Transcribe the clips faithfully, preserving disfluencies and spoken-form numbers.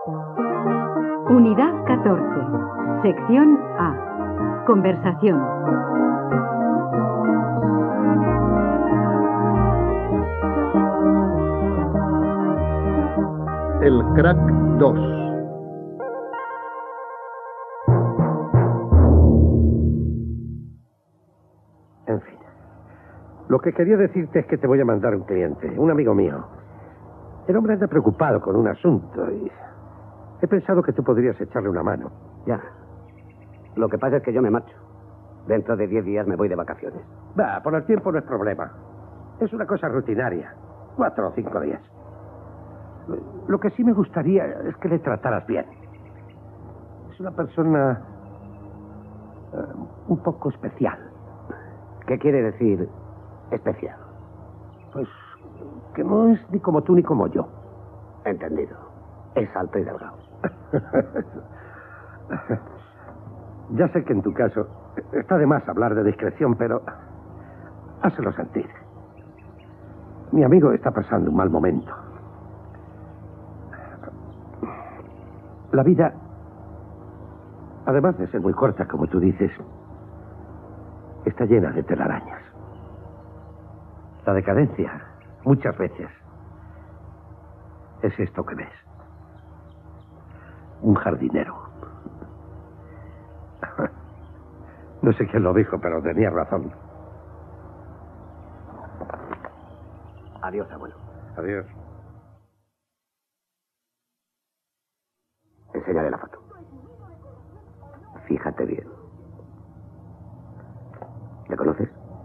Unidad catorce. Sección A. Conversación. El crack dos. En fin. Lo que quería decirte es que te voy a mandar un cliente, un amigo mío. El hombre anda preocupado con un asunto y he pensado que tú podrías echarle una mano. Ya. Lo que pasa es que yo me marcho. Dentro de diez días me voy de vacaciones. Va, por el tiempo no es problema. Es una cosa rutinaria. Cuatro o cinco días. Lo que sí me gustaría es que le trataras bien. Es una persona uh, un poco especial. ¿Qué quiere decir especial? Pues que no es ni como tú ni como yo. Entendido. Es alto y delgado. Ya sé que en tu caso está de más hablar de discreción, pero hácelo sentir. Mi amigo está pasando un mal momento. La vida, además de ser muy corta, como tú dices, está llena de telarañas. La decadencia, muchas veces, es esto que ves. Un jardinero. No sé quién lo dijo, pero tenía razón. Adiós, abuelo. Adiós. Enséñale la foto. Fíjate bien. ¿Le conoces?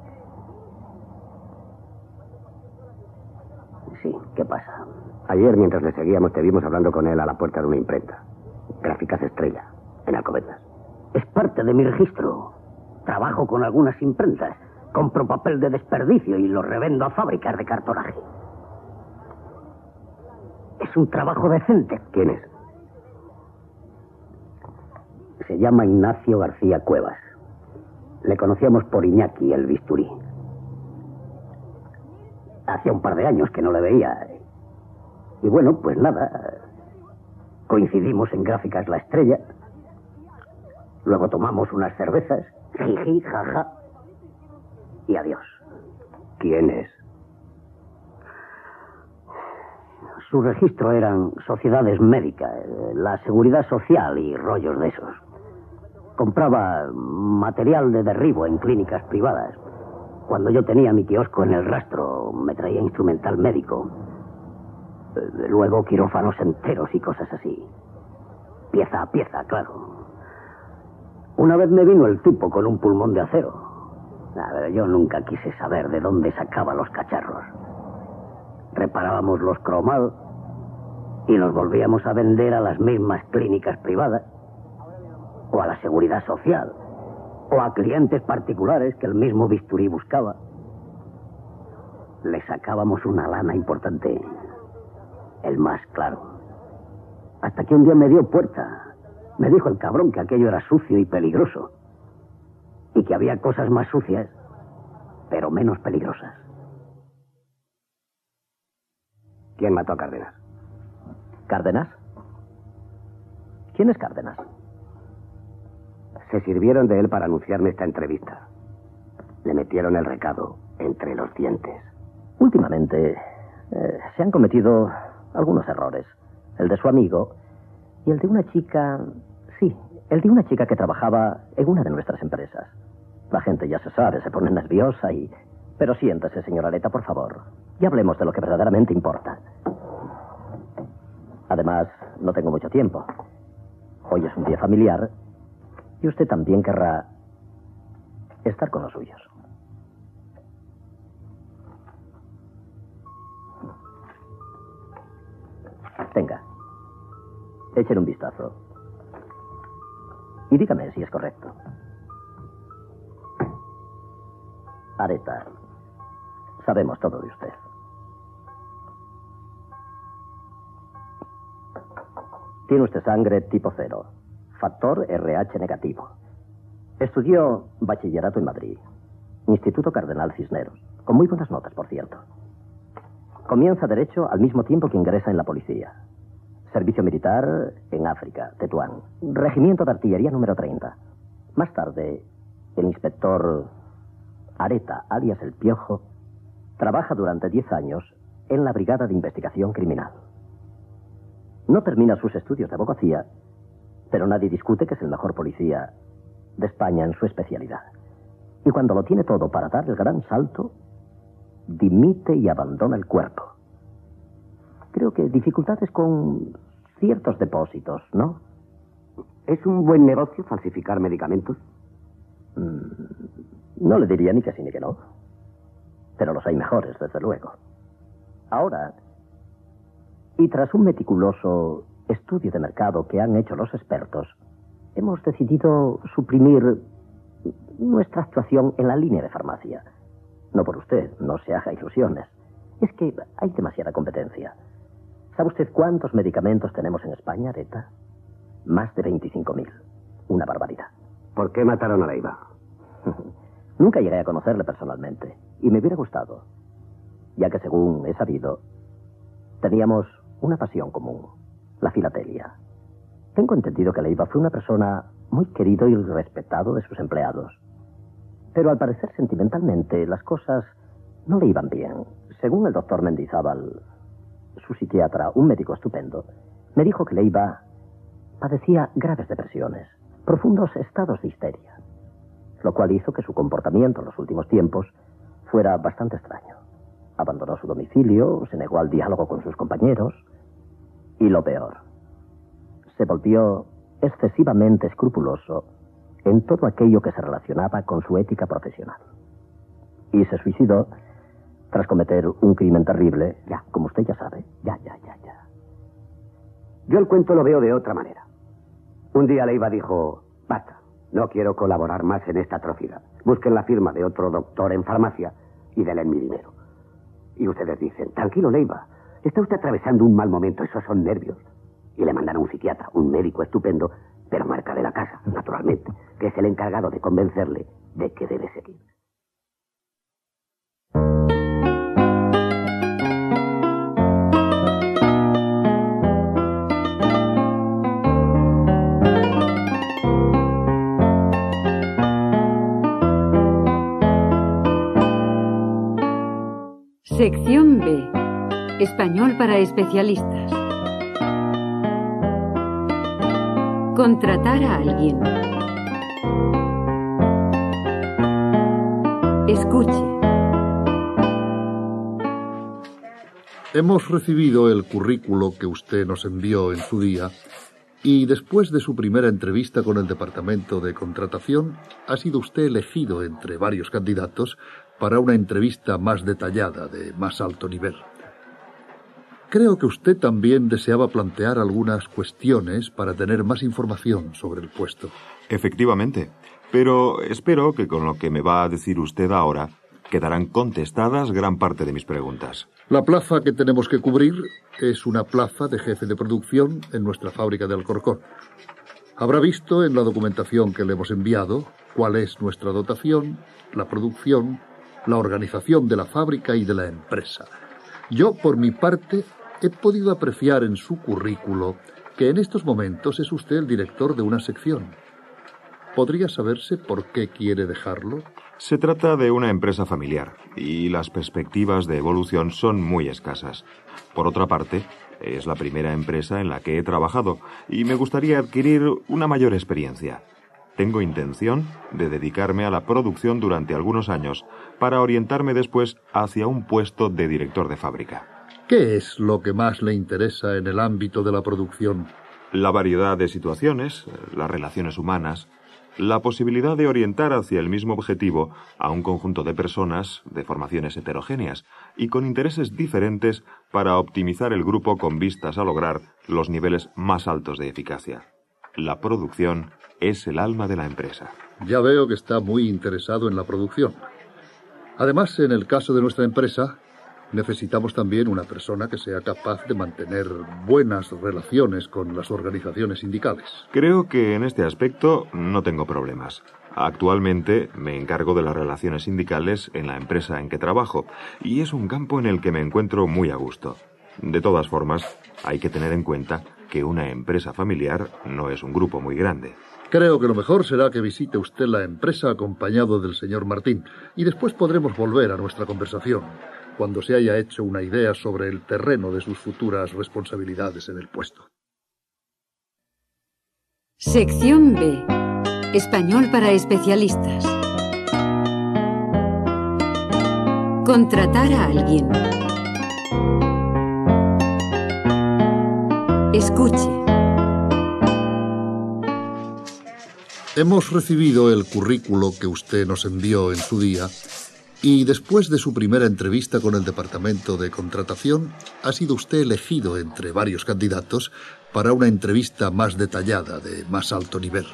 Sí, ¿qué pasa? Ayer, mientras le seguíamos, te vimos hablando con él a la puerta de una imprenta. Gráficas Estrella, en Alcobendas. Es parte de mi registro. Trabajo con algunas imprentas. Compro papel de desperdicio y lo revendo a fábricas de cartonaje. Es un trabajo decente. ¿Quién es? Se llama Ignacio García Cuevas. Le conocíamos por Iñaki, el bisturí. Hacía un par de años que no le veía. Y bueno, pues nada. Coincidimos en Gráficas La Estrella. Luego tomamos unas cervezas. Jiji, jaja. Y adiós. ¿Quién es? Su registro eran sociedades médicas, la seguridad social y rollos de esos. Compraba material de derribo en clínicas privadas. Cuando yo tenía mi kiosco en el Rastro, me traía instrumental médico. Luego quirófanos enteros y cosas así. Pieza a pieza, claro. Una vez me vino el tipo con un pulmón de acero. A ver, yo nunca quise saber de dónde sacaba los cacharros. Reparábamos los cromados y nos volvíamos a vender a las mismas clínicas privadas, o a la seguridad social, o a clientes particulares que el mismo bisturí buscaba. Le sacábamos una lana importante, el más claro. Hasta que un día me dio puerta. Me dijo el cabrón que aquello era sucio y peligroso, y que había cosas más sucias, pero menos peligrosas. ¿Quién mató a Cárdenas? ¿Cárdenas? ¿Quién es Cárdenas? Se sirvieron de él para anunciarme esta entrevista. Le metieron el recado entre los dientes. Últimamente eh, se han cometido algunos errores. El de su amigo y el de una chica... Sí, el de una chica que trabajaba en una de nuestras empresas. La gente ya se sabe, se pone nerviosa y... Pero siéntese, señora Areta, por favor. Y hablemos de lo que verdaderamente importa. Además, no tengo mucho tiempo. Hoy es un día familiar y usted también querrá estar con los suyos. Tenga. Echen un vistazo. Y dígame si es correcto. Areta, sabemos todo de usted. Tiene usted sangre tipo cero, factor R H negativo. Estudió bachillerato en Madrid, Instituto Cardenal Cisneros, con muy buenas notas, por cierto. Comienza derecho al mismo tiempo que ingresa en la policía. Servicio militar en África, Tetuán. Regimiento de artillería número treinta. Más tarde, el inspector Areta, alias El Piojo, trabaja durante diez años en la Brigada de Investigación Criminal. No termina sus estudios de abogacía, pero nadie discute que es el mejor policía de España en su especialidad. Y cuando lo tiene todo para dar el gran salto, dimite y abandona el cuerpo. Creo que dificultades con ciertos depósitos, ¿no? ¿Es un buen negocio falsificar medicamentos? Mm, no le diría ni que sí ni que no. Pero los hay mejores, desde luego. Ahora, y tras un meticuloso estudio de mercado que han hecho los expertos, hemos decidido suprimir nuestra actuación en la línea de farmacia. No por usted, no se haga ilusiones. Es que hay demasiada competencia. ¿Sabe usted cuántos medicamentos tenemos en España, Areta? Más de veinticinco mil. Una barbaridad. ¿Por qué mataron a Leiva? Nunca llegué a conocerle personalmente. Y me hubiera gustado. Ya que, según he sabido, teníamos una pasión común. La filatelia. Tengo entendido que Leiva fue una persona muy querido y respetado de sus empleados. Pero al parecer, sentimentalmente, las cosas no le iban bien. Según el doctor Mendizábal, su psiquiatra, un médico estupendo, me dijo que Leiva padecía graves depresiones, profundos estados de histeria, lo cual hizo que su comportamiento en los últimos tiempos fuera bastante extraño. Abandonó su domicilio, se negó al diálogo con sus compañeros y, lo peor, se volvió excesivamente escrupuloso en todo aquello que se relacionaba con su ética profesional. Y se suicidó tras cometer un crimen terrible, ya, como usted ya sabe. Ya, ya, ya, ya. Yo el cuento lo veo de otra manera. Un día Leiva dijo, basta, no quiero colaborar más en esta atrocidad. Busquen la firma de otro doctor en farmacia y denle mi dinero. Y ustedes dicen, tranquilo Leiva, está usted atravesando un mal momento, esos son nervios. Y le mandan a un psiquiatra, un médico estupendo, pero marca de la casa, naturalmente, que es el encargado de convencerle de que debe seguir. Sección B. Español para especialistas. Contratar a alguien. Escuche. Hemos recibido el currículo que usted nos envió en su día y después de su primera entrevista con el Departamento de Contratación ha sido usted elegido entre varios candidatos para una entrevista más detallada, de más alto nivel. Creo que usted también deseaba plantear algunas cuestiones para tener más información sobre el puesto. Efectivamente, pero espero que con lo que me va a decir usted ahora quedarán contestadas gran parte de mis preguntas. La plaza que tenemos que cubrir es una plaza de jefe de producción en nuestra fábrica de Alcorcón. Habrá visto en la documentación que le hemos enviado cuál es nuestra dotación, la producción, la organización de la fábrica y de la empresa. Yo, por mi parte, he podido apreciar en su currículo que en estos momentos es usted el director de una sección. ¿Podría saberse por qué quiere dejarlo? Se trata de una empresa familiar y las perspectivas de evolución son muy escasas. Por otra parte, es la primera empresa en la que he trabajado y me gustaría adquirir una mayor experiencia. Tengo intención de dedicarme a la producción durante algunos años para orientarme después hacia un puesto de director de fábrica. ¿Qué es lo que más le interesa en el ámbito de la producción? La variedad de situaciones, las relaciones humanas, la posibilidad de orientar hacia el mismo objetivo a un conjunto de personas de formaciones heterogéneas y con intereses diferentes para optimizar el grupo con vistas a lograr los niveles más altos de eficacia. La producción es el alma de la empresa. Ya veo que está muy interesado en la producción. Además, en el caso de nuestra empresa, necesitamos también una persona que sea capaz de mantener buenas relaciones con las organizaciones sindicales. Creo que en este aspecto no tengo problemas. Actualmente me encargo de las relaciones sindicales en la empresa en que trabajo y es un campo en el que me encuentro muy a gusto. De todas formas, hay que tener en cuenta que una empresa familiar no es un grupo muy grande. Creo que lo mejor será que visite usted la empresa acompañado del señor Martín y después podremos volver a nuestra conversación cuando se haya hecho una idea sobre el terreno de sus futuras responsabilidades en el puesto. Sección B. Español para especialistas. Contratar a alguien. Escuche. Hemos recibido el currículo que usted nos envió en su día y después de su primera entrevista con el Departamento de Contratación ha sido usted elegido entre varios candidatos para una entrevista más detallada, de más alto nivel.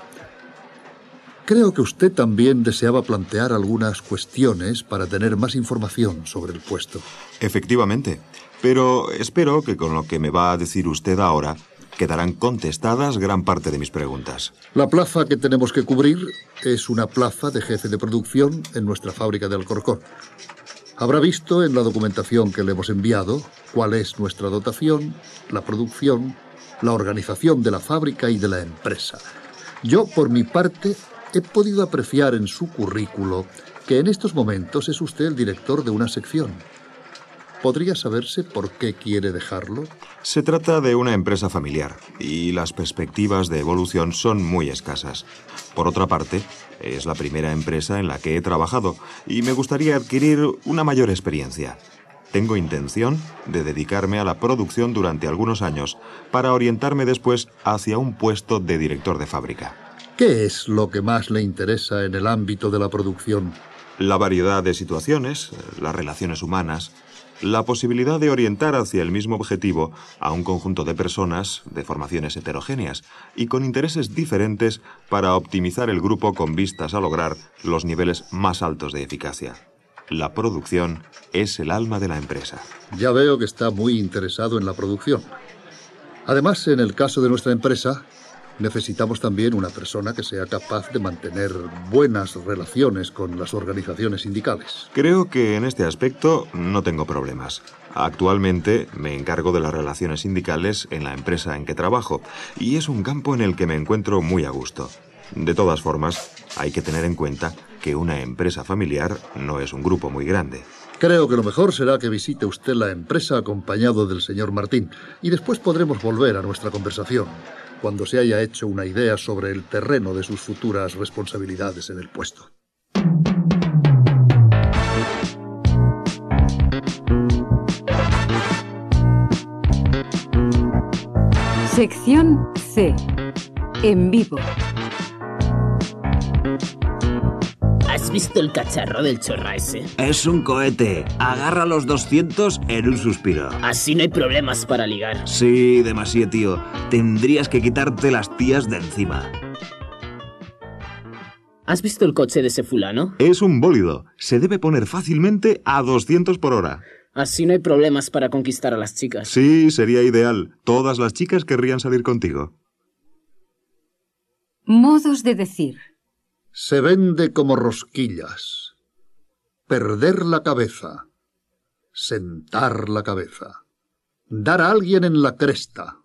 Creo que usted también deseaba plantear algunas cuestiones para tener más información sobre el puesto. Efectivamente, pero espero que con lo que me va a decir usted ahora quedarán contestadas gran parte de mis preguntas. La plaza que tenemos que cubrir es una plaza de jefe de producción en nuestra fábrica de Alcorcón. Habrá visto en la documentación que le hemos enviado cuál es nuestra dotación, la producción, la organización de la fábrica y de la empresa. Yo, por mi parte, he podido apreciar en su currículo que en estos momentos es usted el director de una sección. ¿Podría saberse por qué quiere dejarlo? Se trata de una empresa familiar y las perspectivas de evolución son muy escasas. Por otra parte, es la primera empresa en la que he trabajado y me gustaría adquirir una mayor experiencia. Tengo intención de dedicarme a la producción durante algunos años para orientarme después hacia un puesto de director de fábrica. ¿Qué es lo que más le interesa en el ámbito de la producción? La variedad de situaciones, las relaciones humanas, la posibilidad de orientar hacia el mismo objetivo a un conjunto de personas de formaciones heterogéneas y con intereses diferentes para optimizar el grupo con vistas a lograr los niveles más altos de eficacia. La producción es el alma de la empresa. Ya veo que está muy interesado en la producción. Además, en el caso de nuestra empresa, necesitamos también una persona que sea capaz de mantener buenas relaciones con las organizaciones sindicales. Creo que en este aspecto no tengo problemas. Actualmente me encargo de las relaciones sindicales en la empresa en que trabajo y es un campo en el que me encuentro muy a gusto. De todas formas, hay que tener en cuenta que una empresa familiar no es un grupo muy grande. Creo que lo mejor será que visite usted la empresa acompañado del señor Martín y después podremos volver a nuestra conversación cuando se haya hecho una idea sobre el terreno de sus futuras responsabilidades en el puesto. Sección C. En vivo. ¿Has visto el cacharro del chorra ese? Es un cohete. Agarra los doscientos en un suspiro. Así no hay problemas para ligar. Sí, demasiado, tío. Tendrías que quitarte las tías de encima. ¿Has visto el coche de ese fulano? Es un bólido. Se debe poner fácilmente a doscientos por hora. Así no hay problemas para conquistar a las chicas. Sí, sería ideal. Todas las chicas querrían salir contigo. Modos de decir. Se vende como rosquillas. Perder la cabeza. Sentar la cabeza. Dar a alguien en la cresta.